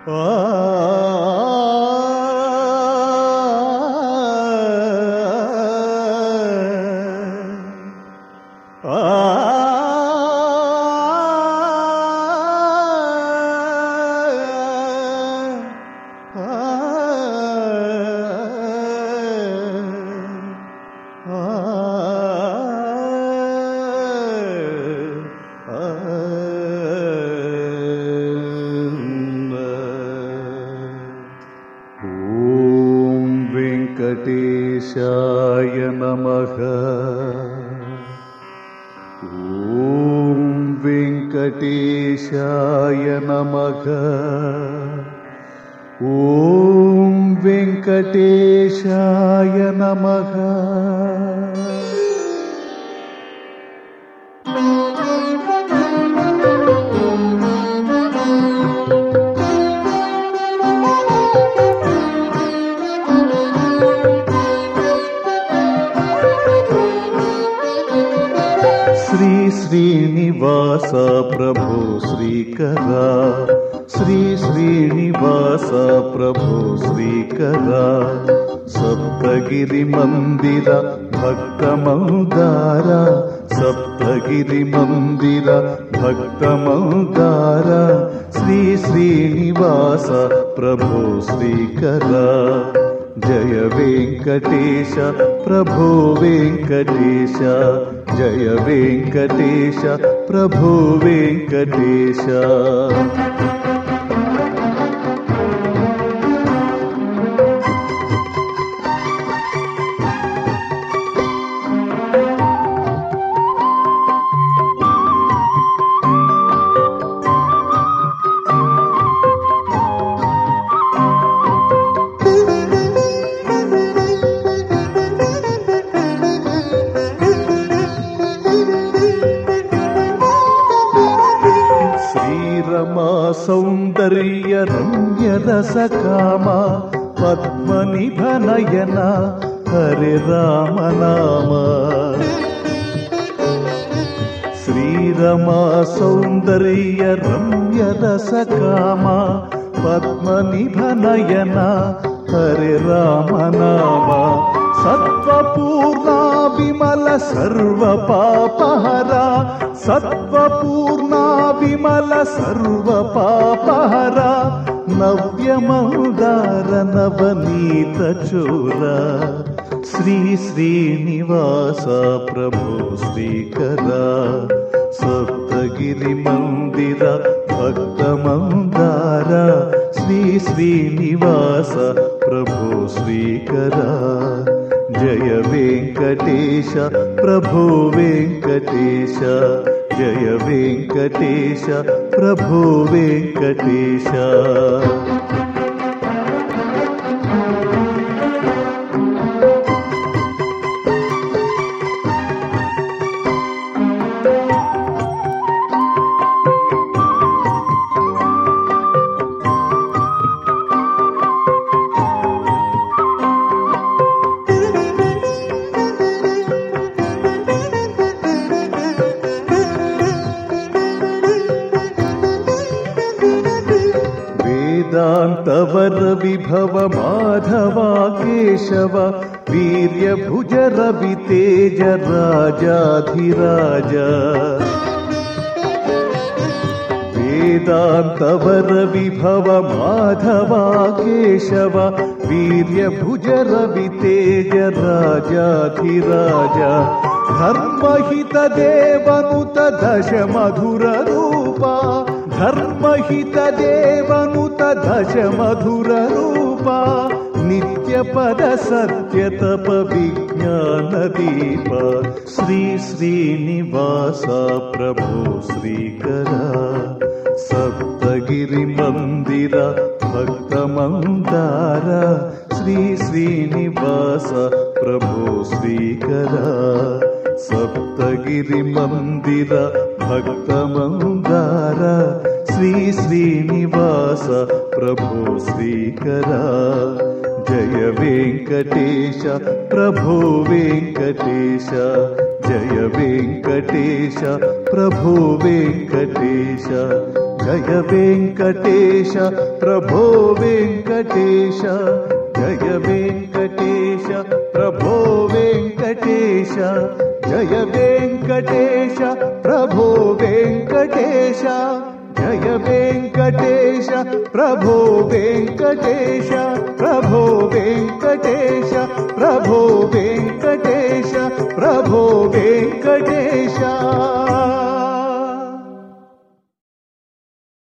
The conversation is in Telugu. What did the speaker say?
వెంకటేశాయ నమః. ఓం వెంకటేశాయ నమః. ఓం వెంకటేశాయ నమః. శ్రీ శ్రీనివాస ప్రభో శ్రీకరా, శ్రీ శ్రీనివాస ప్రభో శ్రీకరా, సప్తగిరి మందిర భక్త మందార, సప్తగిరి మందిర భక్త మందార, శ్రీ శ్రీనివాస ప్రభో శ్రీకరా. జయ వెంకటేశ ప్రభో వెంకటేశ, జయ వెంకటేశ ప్రభో వెంకటేశ. శ్రీరమా సౌందర్య రమ్య రసకామ పద్మనిభనయన హరే రామ నామ. శ్రీరమా సౌందర్య రమ్య రసకామ పద్మనిభనయన హరే రామ నామ. సత్వపూర్ణా విమల సర్వ పాపహరా, సత్వపూర్ణా విమల సర్వ పాపహరా, నవ్యమందార నవనీత చోర, శ్రీ శ్రీనివాస ప్రభో శ్రీకరా. సప్తగిరి మందిర భక్త మందార, శ్రీ శ్రీనివాస ప్రభో శ్రీకరా. జయ వెంకటేశ ప్రభో వెంకటేశ, జయ వెంకటేశ ప్రభో వెంకటేశ. వేదాంతవర విభవ మాధవ కేశవ, వీర్యభుజ రవి తేజ రాజాధిరాజ. వేదాంతవర విభవ మాధవ కేశవ, వీర్యభుజ రవి తేజ రాజాధిరాజ. ధర్మహిత దేవనుత దశ మధుర రూప, ధర్మహిత దేవనుత దశ మధుర రూప, నిత్య పద సత్య తప విజ్ఞాన దీప, శ్రీ శ్రీనివాస ప్రభో శ్రీకరా. సప్తగిరి మందిర భక్త మందార, శ్రీ శ్రీనివాస ప్రభో శ్రీకరా. సప్తగిరి మందిర భక్త మందార, శ్రీ శ్రీనివాస ప్రభో శ్రీకరా. జయ వెంకటేశ ప్రభో వెంకటేశ, జయ వెంకటేశ ప్రభో వెంకటేశ, జయ వెంకటేశ ప్రభో వెంకటేశ జయ వెంకటేశ ప్రభో వెంకటేశ జయ వెంకటేశ ప్రభో వెంకటేశ జయ వెంకటేశ ప్రభో వెంకటేశ ప్రభో వెంకటేశ ప్రభో వెంకటేశ ప్రభో వెంకటేశ